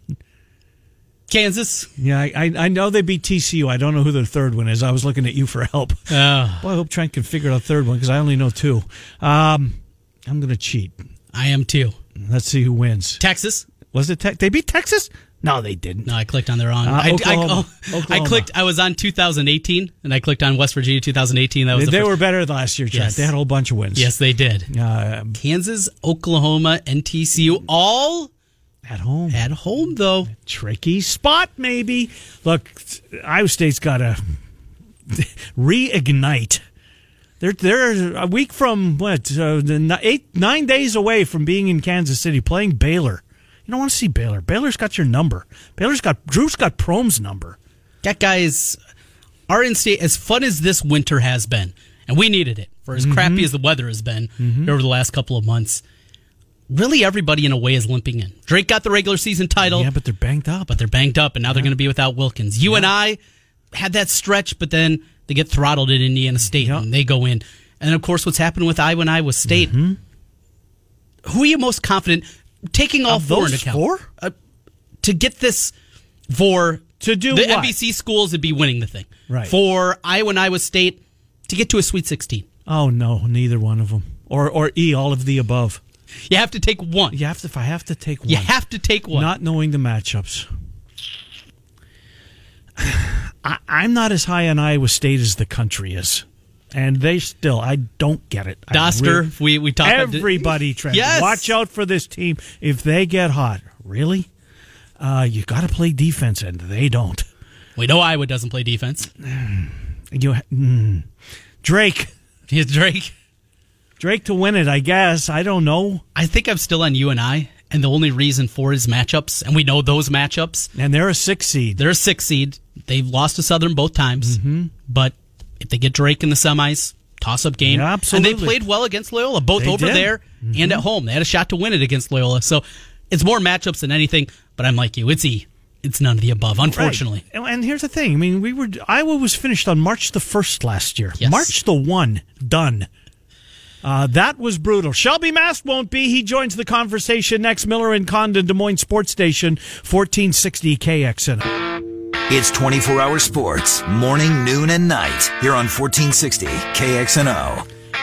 Kansas. Yeah, I, I know they beat T C U. I don't know who the third one is. I was looking at you for help. Uh, Boy, I hope Trent can figure out a third one because I only know two. Um, I'm going to cheat. I am too. Let's see who wins. Texas. Was it? Te- they beat Texas? No, they didn't. No, I clicked on the wrong. Uh, I, Oklahoma. I, oh, Oklahoma. I clicked. I was on two thousand eighteen, and I clicked on West Virginia two thousand eighteen. That was they the they first. were better last year, Trent. Yes. They had a whole bunch of wins. Yes, they did. Uh, Kansas, Oklahoma, and T C U all at home. At home, though. Tricky spot, maybe. Look, Iowa State's got to reignite. They're they're a week from what uh, eight nine days away from being in Kansas City playing Baylor. You don't want to see Baylor. Baylor's got your number. Baylor's got Drew's got Prohm's number. That guys, our in-state, as fun as this winter has been, and we needed it for as mm-hmm. crappy as the weather has been mm-hmm. over the last couple of months. Really, everybody in a way is limping in. Drake got the regular season title. Yeah, but they're banged up. But they're banged up, and now yeah. they're going to be without Wilkins. You yeah. and I had that stretch, but then they get throttled at Indiana State, yeah. and they go in. And, of course, what's happened with Iowa and Iowa State, mm-hmm. who are you most confident taking all Of four those into account? four? Uh, to get this for To do the what? N B C schools would be winning the thing. Right. For Iowa and Iowa State to get to a Sweet sixteen. Oh, no, neither one of them. Or or E, all of the above. You have to take one. You have to, if I have to take one. You have to take one. Not knowing the matchups. I, I'm not as high on Iowa State as the country is. And they still, I don't get it. I Doster, really- we, we talked about Everybody, Trent. Yes. Watch out for this team. If they get hot, really? Uh, you got to play defense, and they don't. We know Iowa doesn't play defense. You, mm, Drake. Here's Drake. Drake to win it, I guess. I don't know. I think I'm still on you and I, and the only reason for his matchups, and we know those matchups. And they're a six seed. They're a six seed. They've lost to Southern both times, Mm-hmm. but if they get Drake in the semis, toss-up game. Yeah, absolutely. And they played well against Loyola, both They over did. there Mm-hmm. and at home. They had a shot to win it against Loyola. So it's more matchups than anything, but I'm like you. It's E. It's none of the above, unfortunately. Right. And, and here's the thing. I mean, we were Iowa was finished on March the first last year. Yes. March the first, done. Uh, that was brutal. Shelby Mast won't be. He joins the conversation next. Miller and Condon, Des Moines Sports Station, fourteen sixty K X N O. It's twenty-four hour sports, morning, noon, and night, here on fourteen sixty K X N O.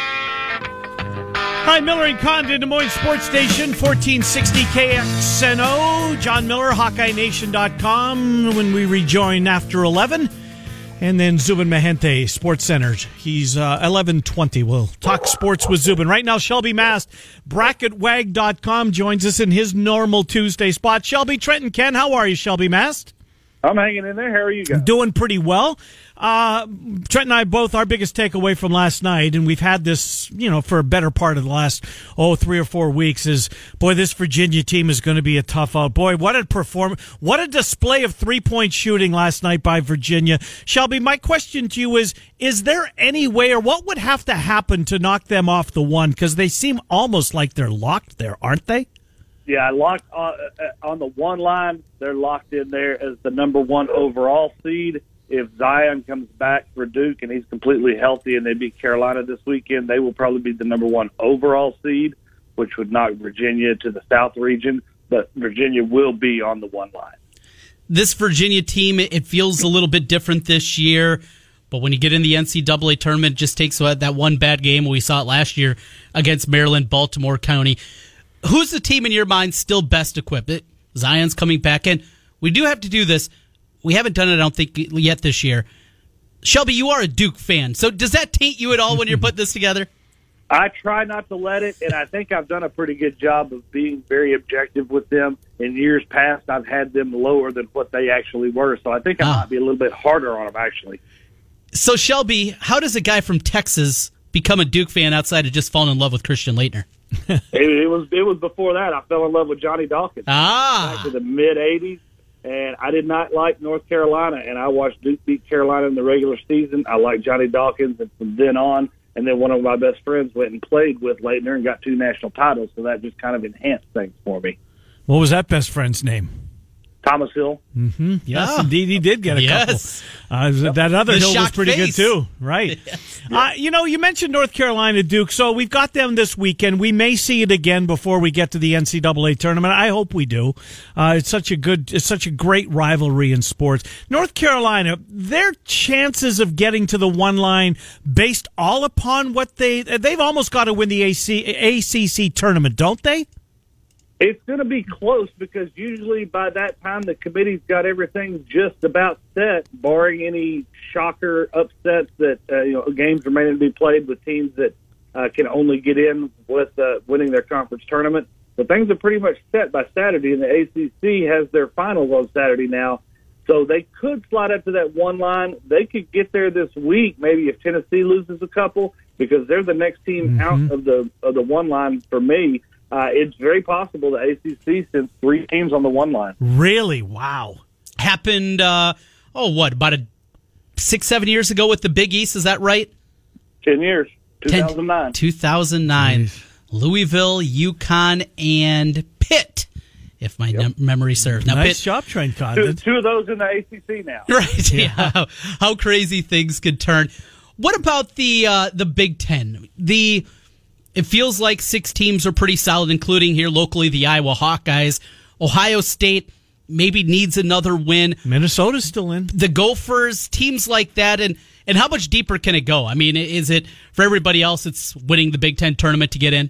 Hi, Miller and Condon, Des Moines Sports Station, fourteen sixty K X N O. John Miller, Hawkeye Nation dot com when we rejoin after eleven. And then Zubin Mehenti, Sports Center. He's uh, eleven twenty. We'll talk sports with Zubin. Right now, Shelby Mast, bracket wag dot com, joins us in his normal Tuesday spot. Shelby, Trent, and Ken, how are you, Shelby Mast? I'm hanging in there. How are you guys? Doing pretty well. Uh, Trent and I both, our biggest takeaway from last night, and we've had this, you know, for a better part of the last, oh, three or four weeks, is, boy, this Virginia team is going to be a tough out. Boy, what a perform, what a display of three-point shooting last night by Virginia. Shelby, my question to you is, is there any way, or what would have to happen to knock them off the one? Because they seem almost like they're locked there, aren't they? Yeah, locked on, on the one line. They're locked in there as the number one overall seed. If Zion comes back for Duke and he's completely healthy and they beat Carolina this weekend, they will probably be the number one overall seed, which would knock Virginia to the South region. But Virginia will be on the one line. This Virginia team, it feels a little bit different this year. But when you get in the N C double A tournament, it just takes that one bad game. We saw it last year against Maryland, Baltimore County. Who's the team in your mind still best equipped? It, Zion's coming back in. We do have to do this. We haven't done it, I don't think, yet this year. Shelby, you are a Duke fan, so does that taint you at all when you're putting this together? I try not to let it, and I think I've done a pretty good job of being very objective with them. In years past, I've had them lower than what they actually were, so I think I Ah. might be a little bit harder on them, actually. So, Shelby, how does a guy from Texas become a Duke fan outside of just falling in love with Christian Laettner? it, it was it was before that. I fell in love with Johnny Dawkins Ah. back in the mid eighties, and I did not like North Carolina, and I watched Duke beat Carolina in the regular season. I liked Johnny Dawkins, and from then on, and then one of my best friends went and played with Laettner and got two national titles, so that just kind of enhanced things for me. What was that best friend's name? Thomas Hill. Mm-hmm. Yes, Ah. indeed, he did get a Yes. couple. Uh, that other The hill was shocked pretty face. good too, right? Uh, you know, you mentioned North Carolina, Duke. So we've got them this weekend. We may see it again before we get to the N C double A tournament. I hope we do. Uh, it's such a good, it's such a great rivalry in sports. North Carolina, their chances of getting to the one line based all upon what they they've almost got to win the A C C tournament, don't they? It's going to be close because usually by that time the committee's got everything just about set, barring any shocker upsets that uh, you know games remaining to be played with teams that uh, can only get in with uh, winning their conference tournament. But things are pretty much set by Saturday, and the A C C has their finals on Saturday now. So they could slide up to that one line. They could get there this week, maybe if Tennessee loses a couple, because they're the next team Mm-hmm. out of the of the one line for me. Uh, it's very possible the A C C sends three teams on the one line. Really? Wow. Happened, uh, oh, what, about a six, seven years ago with the Big East, is that right? Ten years, two thousand nine. two thousand nine. Jeez. Louisville, UConn, and Pitt, if my num- memory serves. Now, Nice Pitt, job, Trent Two, Condon. two of those in the A C C now. right? Yeah. How, how crazy things could turn. What about the uh, the Big Ten? The it feels like six teams are pretty solid, including here locally the Iowa Hawkeyes. Ohio State maybe needs another win. Minnesota's still in. The Gophers, teams like that, and and how much deeper can it go? I mean, is it for everybody else? It's winning the Big Ten tournament to get in.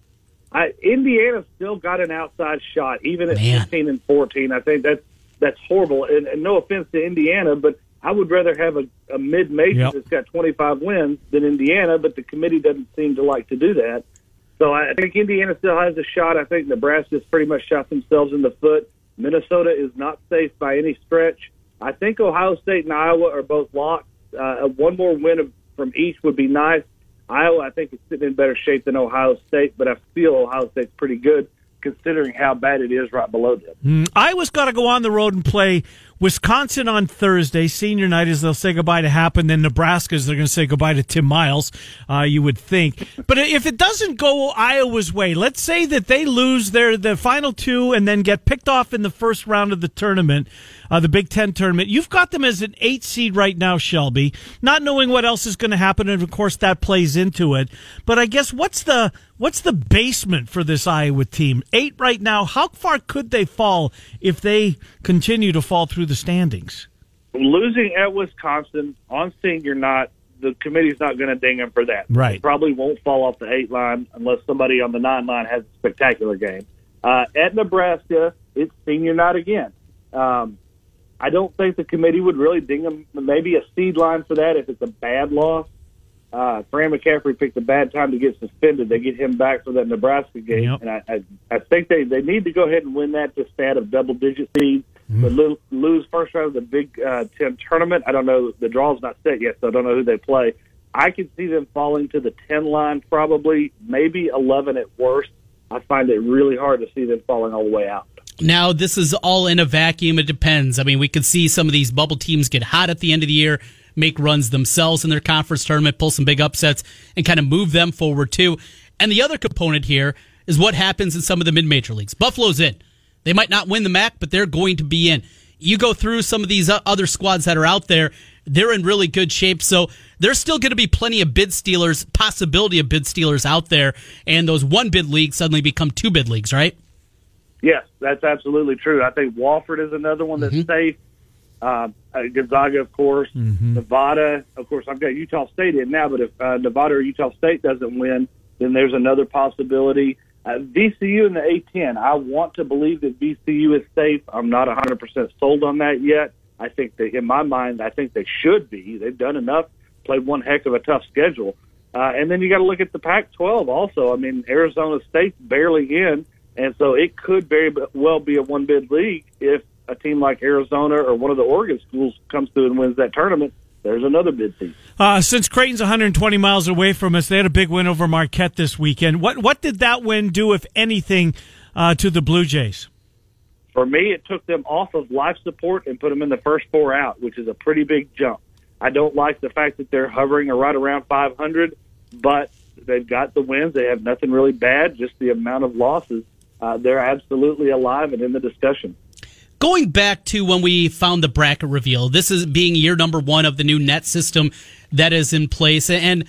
I, Indiana's still got an outside shot, even at Man. fifteen and fourteen. I think that's that's horrible. And, and no offense to Indiana, but I would rather have a, a mid-major Yep. that's got twenty-five wins than Indiana. But the committee doesn't seem to like to do that. So I think Indiana still has a shot. I think Nebraska's pretty much shot themselves in the foot. Minnesota is not safe by any stretch. I think Ohio State and Iowa are both locked. Uh, one more win from each would be nice. Iowa, I think, is sitting in better shape than Ohio State, but I feel Ohio State's pretty good considering how bad it is right below them. Mm, Iowa's got to go on the road and play Wisconsin on Thursday, senior night, as they'll say goodbye to Happen. Then Nebraska's, they're going to say goodbye to Tim Miles, uh, you would think. But if it doesn't go Iowa's way, let's say that they lose their the final two and then get picked off in the first round of the tournament, uh, the Big Ten tournament. You've got them as an eight seed right now, Shelby, not knowing what else is going to happen, and of course that plays into it. But I guess what's the what's the basement for this Iowa team? Eight right now. How far could they fall if they continue to fall through the standings? Losing at Wisconsin on senior night, the committee's not going to ding them for that. Right. They probably won't fall off the eight line unless somebody on the nine line has a spectacular game. Uh, at Nebraska, it's senior night again. Um, I don't think the committee would really ding them. Maybe a seed line for that if it's a bad loss. Uh, Fran McCaffrey picked a bad time to get suspended. They get him back for that Nebraska game, Yep. and I, I, I think they, they need to go ahead and win that to stay out of double-digit seeds. Mm-hmm. But lo- lose first round of the Big uh, Ten tournament. I don't know. The draw's not set yet, so I don't know who they play. I could see them falling to the ten line, probably, maybe eleven at worst. I find it really hard to see them falling all the way out. Now, this is all in a vacuum. It depends. I mean, we could see some of these bubble teams get hot at the end of the year, make runs themselves in their conference tournament, pull some big upsets, and kind of move them forward, too. And the other component here is what happens in some of the mid-major leagues. Buffalo's in. They might not win the M A C, but they're going to be in. You go through some of these other squads that are out there, they're in really good shape. So there's still going to be plenty of bid stealers, possibility of bid stealers out there, and those one-bid leagues suddenly become two-bid leagues, right? Yes, that's absolutely true. I think Wofford is another one that's mm-hmm. safe. Uh, Gonzaga, of course. Mm-hmm. Nevada, of course, I've got Utah State in now, but if uh, Nevada or Utah State doesn't win, then there's another possibility. Uh, V C U in the A ten, I want to believe that V C U is safe. I'm not one hundred percent sold on that yet. I think that, in my mind, I think they should be. They've done enough, played one heck of a tough schedule. Uh, and then you got to look at the Pac twelve also. I mean, Arizona State's barely in, and so it could very well be a one-bid league if a team like Arizona or one of the Oregon schools comes through and wins that tournament. There's another bid team. Uh, since Creighton's one hundred twenty miles away from us, they had a big win over Marquette this weekend. What what did that win do, if anything, uh, to the Blue Jays? For me, it took them off of life support and put them in the first four out, which is a pretty big jump. I don't like the fact that they're hovering right around five hundred, but they've got the wins. They have nothing really bad, just the amount of losses. Uh, they're absolutely alive and in the discussion. Going back to when we found the bracket reveal, this is being year number one of the new net system that is in place. And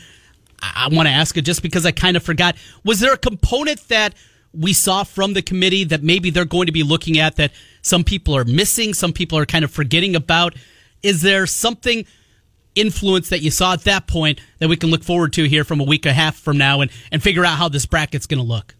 I want to ask it just because I kind of forgot. Was there a component that we saw from the committee that maybe they're going to be looking at that some people are missing, some people are kind of forgetting about? Is there something influence that you saw at that point that we can look forward to here from a week and a half from now and, and figure out how this bracket's going to look?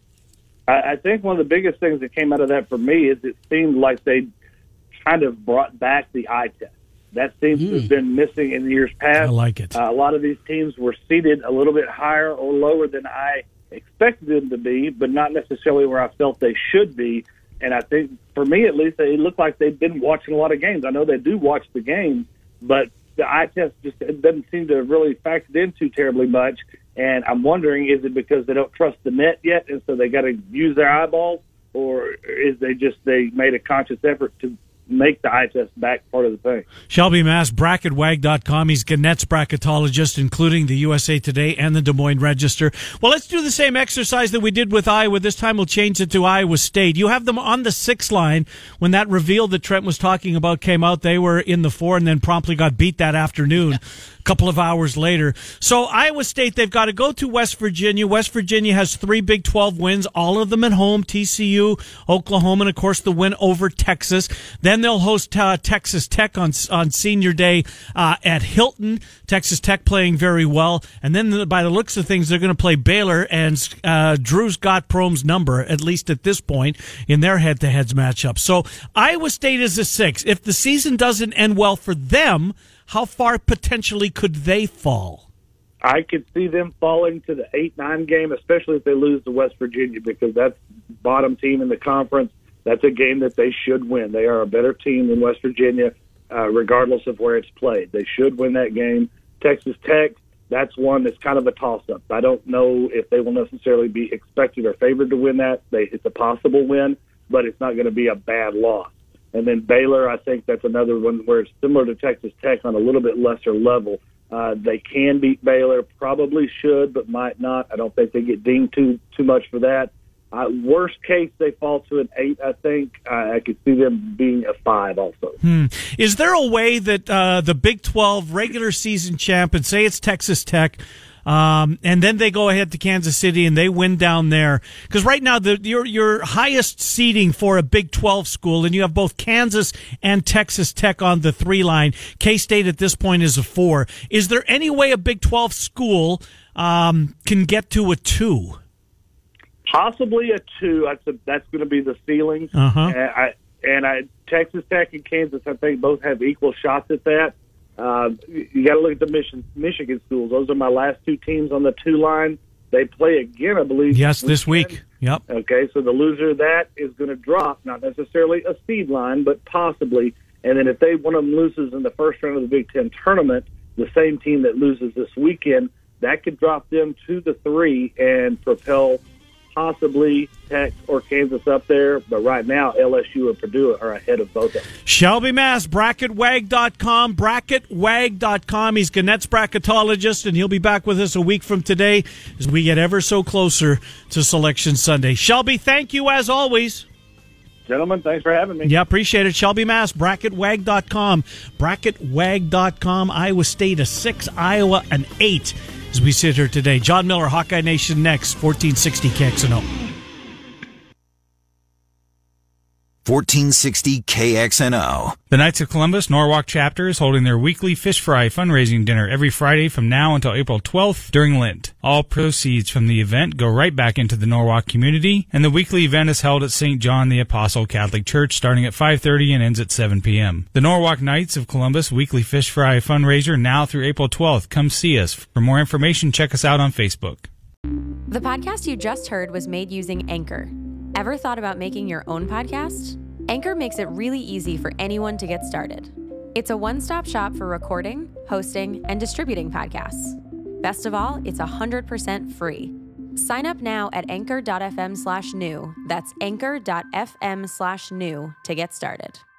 I think one of the biggest things that came out of that for me is it seemed like they kind of brought back the eye test. That seems mm. to have been missing in the years past. I like it. Uh, a lot of these teams were seated a little bit higher or lower than I expected them to be, but not necessarily where I felt they should be. And I think, for me at least, it looked like they've been watching a lot of games. I know they do watch the games, but the eye test just doesn't seem to have really factored into terribly much. And I'm wondering, is it because they don't trust the net yet, and so they got to use their eyeballs, or is they just they made a conscious effort to make the eye test back part of the thing? Shelby Mass, bracket wag dot com. He's Gannett's bracketologist, including the U S A Today and the Des Moines Register. Well, let's do the same exercise that we did with Iowa. This time we'll change it to Iowa State. You have them on the six line. When that reveal that Trent was talking about came out, they were in the four and then promptly got beat that afternoon. couple of hours later. So Iowa State, they've got to go to West Virginia. West Virginia has three Big twelve wins, all of them at home, T C U, Oklahoma, and of course the win over Texas. Then they'll host uh, Texas Tech on on senior day uh, at Hilton. Texas Tech playing very well. And then by the looks of things, they're going to play Baylor, and uh, Drew's got Prohm's number, at least at this point, in their head-to-heads matchup. So Iowa State is a six. If the season doesn't end well for them, how far potentially could they fall? I could see them falling to the eight nine game, especially if they lose to West Virginia, because that's bottom team in the conference. That's a game that they should win. They are a better team than West Virginia, uh, regardless of where it's played. They should win that game. Texas Tech, that's one that's kind of a toss-up. I don't know if they will necessarily be expected or favored to win that. They, it's a possible win, but it's not going to be a bad loss. And then Baylor, I think that's another one where it's similar to Texas Tech on a little bit lesser level. Uh, they can beat Baylor, probably should, but might not. I don't think they get dinged too too much for that. Uh, worst case, they fall to an eight, I think. Uh, I could see them being a five also. Hmm. Is there a way that uh, the Big twelve regular season champ, and say it's Texas Tech, Um, and then they go ahead to Kansas City and they win down there? Because right now, the, your your highest seeding for a Big twelve school, and you have both Kansas and Texas Tech on the three line. K-State at this point is a four. Is there any way a Big twelve school um, can get to a two? Possibly a two. That's, a, that's going to be the ceiling. Uh-huh. And, I, and I, Texas Tech and Kansas, I think, both have equal shots at that. Uh, you got to look at the Michigan, Michigan schools. Those are my last two teams on the two line. They play again, I believe. Yes, this week. Yep. Okay, so the loser of that is going to drop, not necessarily a seed line, but possibly. And then if they one of them loses in the first round of the Big Ten tournament, the same team that loses this weekend, that could drop them to the three and propel possibly Tech or Kansas up there, but right now L S U or Purdue are ahead of both of them. Shelby Mass, bracket wag dot com, bracket wag dot com. He's Gannett's bracketologist, and he'll be back with us a week from today as we get ever so closer to Selection Sunday. Shelby, thank you as always. Gentlemen, thanks for having me. Yeah, appreciate it. Shelby Mass, bracket wag dot com, bracket wag dot com. Iowa State a six, Iowa an eight. As we sit here today, John Miller, Hawkeye Nation next, fourteen sixty K X N O. fourteen sixty K X N O. The Knights of Columbus Norwalk chapter is holding their weekly fish fry fundraising dinner every Friday from now until April twelfth during Lent. All proceeds from the event go right back into the Norwalk community, and the weekly event is held at Saint John the Apostle Catholic Church starting at five thirty and ends at seven p.m. The Norwalk Knights of Columbus weekly fish fry fundraiser now through April twelfth. Come see us. For more information, check us out on Facebook. The podcast you just heard was made using Anchor. Ever thought about making your own podcast? Anchor makes it really easy for anyone to get started. It's a one-stop shop for recording, hosting, and distributing podcasts. Best of all, it's one hundred percent free. Sign up now at anchor dot f m slash new. That's anchor dot f m slash new to get started.